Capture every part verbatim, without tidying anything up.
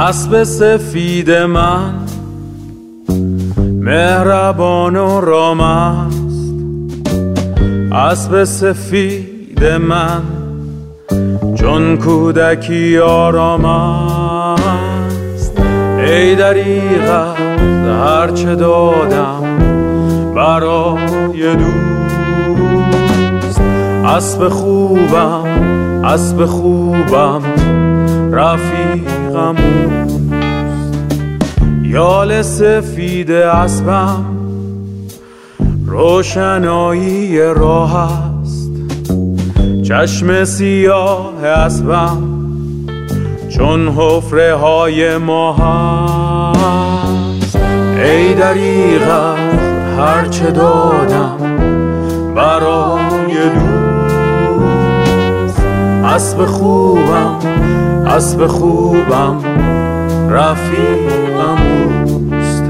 اسب سفید من مهربان و رام است، اسب سفید من چون کودکی آرام است. ای دریغ از هر چه دادم برای دوست، اسب خوبم اسب خوبم رفیقم اوست. یال سفید اسبم روشنایی راه است، چشم سیاه اسبم چون حفره های ماه است. ای دریغ از هر چه دادم برای دوست، اسب خوبم اسب خوبم رفیقم اوست.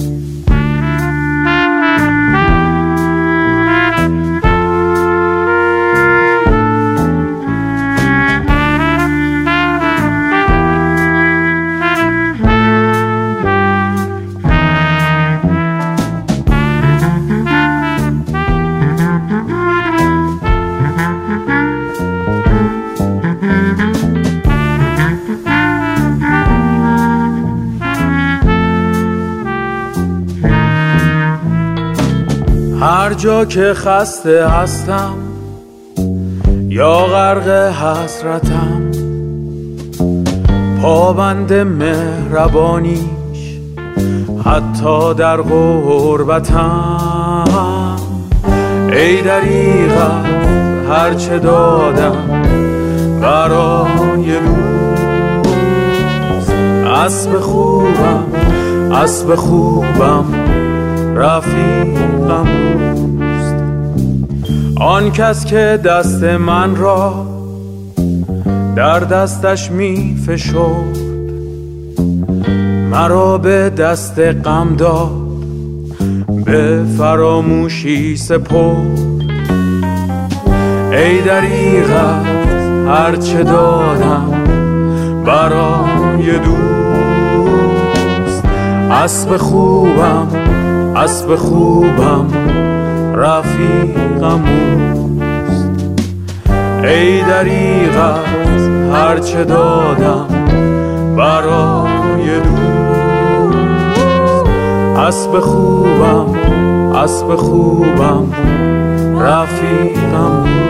هر جا که خسته هستم یا غرق حسرتم، پابند مهربانیش حتی در غربتم. ای دریغ از هر چه دادم برای دوست، اسب خوبم اسب خوبم رفیقم اوست. آن کس که دست من را در دستش می فشرد، مرا به دست غم داد به فراموشی سپرد. ای دریغ از هر چه دادم برای دوست، اسب خوبم اسب خوبم رفیقم اوست. ای دریغ از هر چه دادم برای دوست، اسب خوبم اسب خوبم رفیقم اوست.